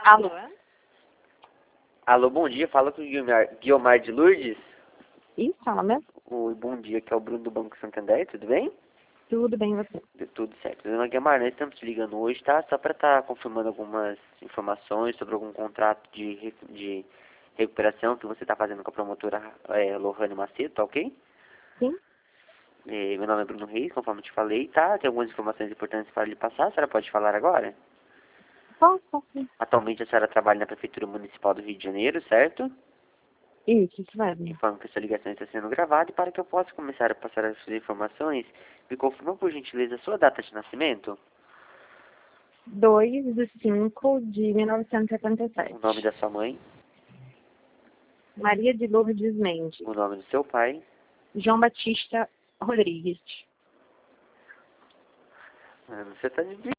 Alô? Alô, bom dia. Fala com o Guiomar de Lourdes. Isso, fala mesmo? Oi, bom dia. Aqui é o Bruno do Banco Santander. Tudo bem? Tudo bem, você? Tudo certo. Dona Guiomar, nós estamos te ligando hoje, tá? Só para estar confirmando algumas informações sobre algum contrato de recuperação que você está fazendo com a promotora Lohane Macedo, tá ok? Sim? Meu nome é Bruno Reis, conforme eu te falei, tá? Tem algumas informações importantes para lhe passar. A senhora pode falar agora? Posso? Atualmente a senhora trabalha na Prefeitura Municipal do Rio de Janeiro, certo? Isso mesmo. Informo que essa ligação está sendo gravada e para que eu possa começar a passar as suas informações, me confirma por gentileza a sua data de nascimento, 2/5/1977. o nome da sua mãe, Maria de Lourdes Mendes. o nome do seu pai. João Batista Rodrigues. Mano, você tá de